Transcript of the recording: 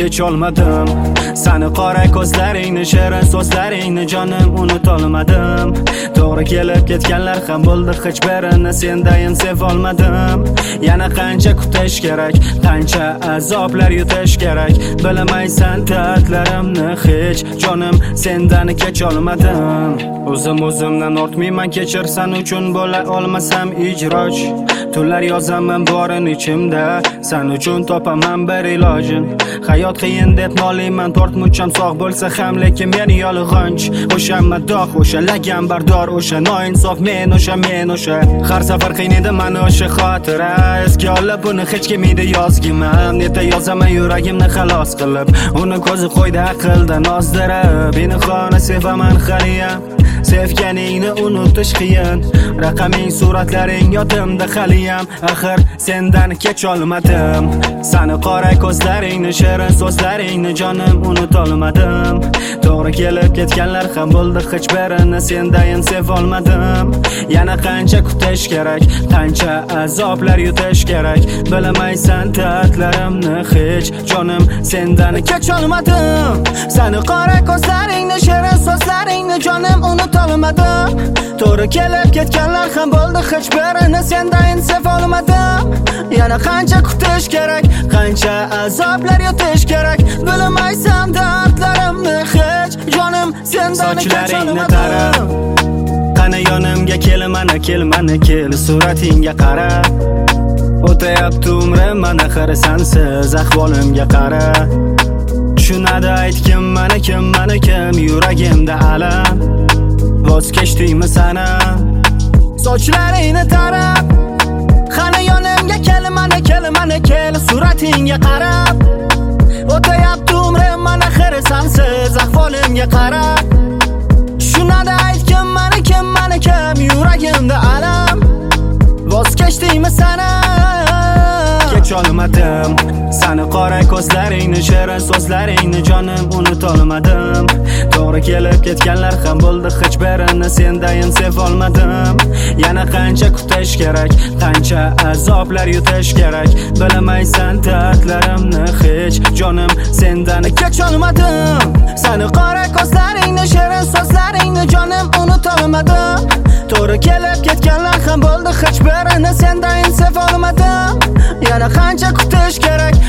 kecholmadim. Sani qora ko'zlaringni, shirin so'zlaringni jonim unutolmadim. To'g'ri kelib ketganlar ham bo'ldi, hech birini sendayin sevolmadim. Yana qancha kutish kerak, qancha azoblar yutish kerak. Bilmaysan dardlarimni hech jonim sendan kecholmadim. O'zimdan ortmayman, kechirsan uchun bo'la olmasam ijroj. Tunlar yozaman borin ichimda, san uchun topaman bir ilojin. Hayot qiyin deb noliyman, tortmucham sog' bo'lsa ham lekin men yolg'onch. O'sha madoh, o'sha lagan bardor, o'sha noinsof men o'sha. Har safar qiynaydi mani o'sha xotira. Esga olib buni hech kim edi yozgiman. Neta yozaman yuragimni xalos qilib, uni ko'zi qo'ydi aqldan ozdirib. Beni xona sevaman haliyam, sevganingni unutish qiyin. Raqaming suratlaring yodimda haliyam, axir sendan kecholmadim. Sani qora ko'zlaringni, shirin so'zlaringni jonim unutolmadim. To'g'ri kelib ketganlar ham bo'ldi, hech birini sendayin sevolmadim. Yana qancha kutish kerak, qancha azoblar yutish kerak. Bilmaysan dardlarimni hech jonim sendan kecholmadim. Sani qora ko'zlaringni, shirin so'zlaringni jonim unutolmadim. To'g'ri kelib ketganlar ham bo'ldi, hech birini sendayin sevolmadim. Yana qancha kutish kerak, qancha azoblar yutish kerak. Bilmaysan dardlarimni hech jonim sendan kecholmadim. Qani yonimga kel, mana kel, suratingga qara. O'tayapti umrim mana xirisansiz ahvolimga qara. Tushunadi aytgim mana kim, yuragimda alam. Voz kechdingmi sana sochlaringni tarab? Qani yonimga kel, mana kel, suratingga qarab. O'tayapti umrim mana xirisansiz ahvolimga qara. Tushunadi aytgim mana kim, yuragimda alam. Voz kechdingmi sana kecholmadim. Sani qora ko'zlaringni, shirin so'zlaringni jonim unutolmadim. To'g'ri kelib ketganlar ham bo'ldi, hech birini sendayin sevolmadim. Yana qancha kutish kerak, qancha azoblar yutish kerak. Bilmaysan dardlarimni hech jonim sendan kecholmadim. Sani qora ko'zlaringni, shirin so'zlaringni jonim unutolmadim. To'g'ri kelib ketganlar ham bo'ldi, hech birini sendayin sevolmadim. Yana qancha kutish kerak,